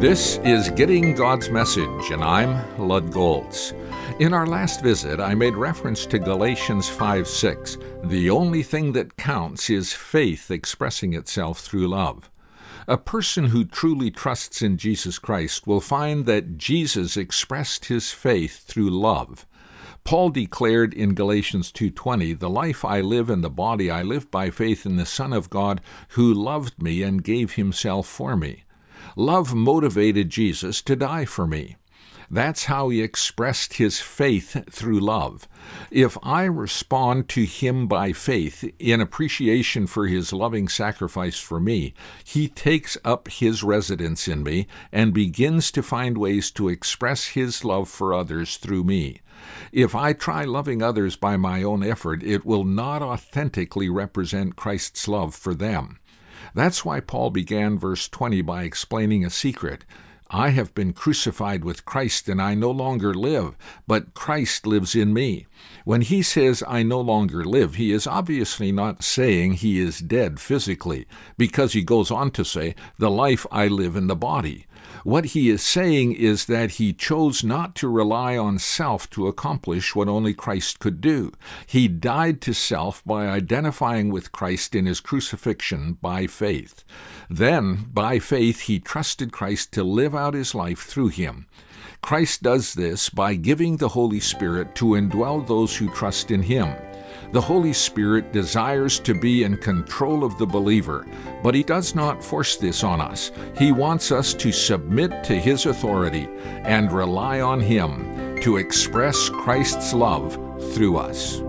This is Getting God's Message, and I'm Lud Golds. In our last visit, I made reference to Galatians 5:6. The only thing that counts is faith expressing itself through love. A person who truly trusts in Jesus Christ will find that Jesus expressed his faith through love. Paul declared in Galatians 2:20, "The life I live in the body I live by faith in the Son of God who loved me and gave himself for me." Love motivated Jesus to die for me. That's how he expressed his faith through love. If I respond to him by faith in appreciation for his loving sacrifice for me, he takes up his residence in me and begins to find ways to express his love for others through me. If I try loving others by my own effort, it will not authentically represent Christ's love for them. That's why Paul began verse 20 by explaining a secret. I have been crucified with Christ, and I no longer live, but Christ lives in me. When he says I no longer live, he is obviously not saying he is dead physically, because he goes on to say, the life I live in the body. What he is saying is that he chose not to rely on self to accomplish what only Christ could do. He died to self by identifying with Christ in his crucifixion by faith. Then, by faith, he trusted Christ to live out his life through him. Christ does this by giving the Holy Spirit to indwell those who trust in him. The Holy Spirit desires to be in control of the believer, but he does not force this on us. He wants us to submit to his authority and rely on him to express Christ's love through us.